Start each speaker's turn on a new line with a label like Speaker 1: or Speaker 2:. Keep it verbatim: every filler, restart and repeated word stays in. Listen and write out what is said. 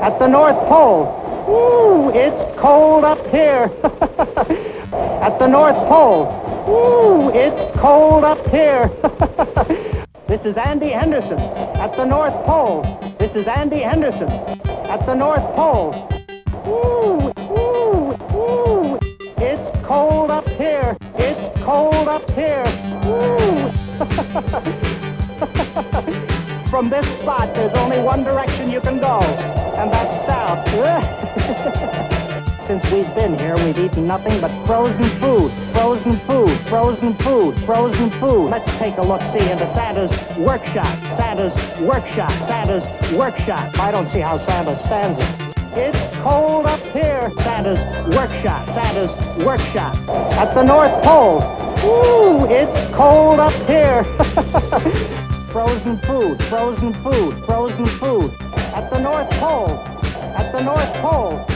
Speaker 1: At the North Pole. Ooh, it's cold up here. At the North Pole. Ooh, it's cold up here. This is Andy Henderson at the North Pole. This is Andy Henderson at the North Pole. Ooh, ooh, ooh. It's cold up here. It's cold up here. Ooh. From this spot, there's only one direction you can go, and that's south. Since we've been here, we've eaten nothing but frozen food, frozen food, frozen food, frozen food. Let's take a look-see into Santa's workshop, Santa's workshop, Santa's workshop. I don't see how Santa stands it. It's cold up here. Santa's workshop, Santa's workshop. At the North Pole. Ooh, it's cold up here. Frozen food, frozen food, frozen food. At the North Pole. At the North Pole.